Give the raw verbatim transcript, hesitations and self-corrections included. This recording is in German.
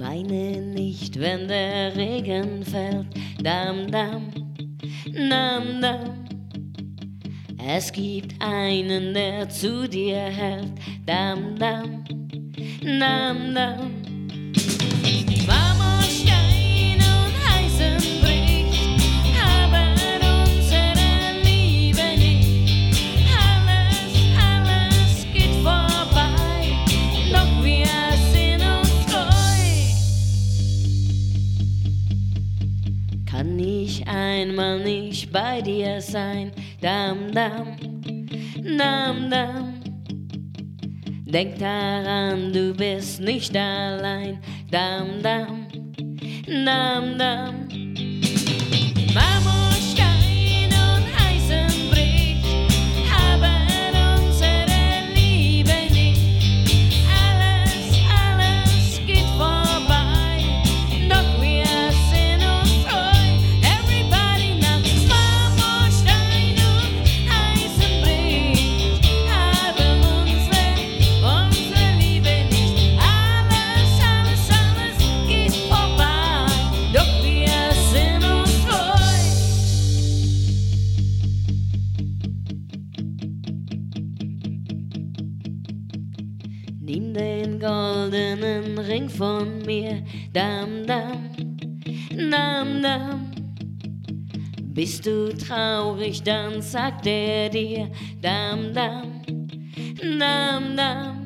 Weine nicht, wenn der Regen fällt, dam, dam, dam, dam. Es gibt einen, der zu dir hält, dam, dam, dam, dam. Marmor, Stein und Eisen bricht, aber unsere Liebe nicht. Alles, alles geht vorbei, doch wir sind uns treu. Kann ich einmal nicht bei dir sein, dam, dam, dam, dam. Denk daran, du bist nicht allein, dam, dam, dam, dam. Marmor, Stein und Eisen bricht, aber unsere Liebe nicht. Alles, alles geht vorbei, doch wir sind uns treu. Everybody now, Marmor, Stein und Eisen bricht, aber unsere, unsere Liebe nicht. Alles, alles, alles geht vorbei, doch wir sind uns treu. Nimm den goldenen Ring von mir, dam, dam, dam, dam. Bist du traurig, dann sagt er dir, dam, dam, dam, dam.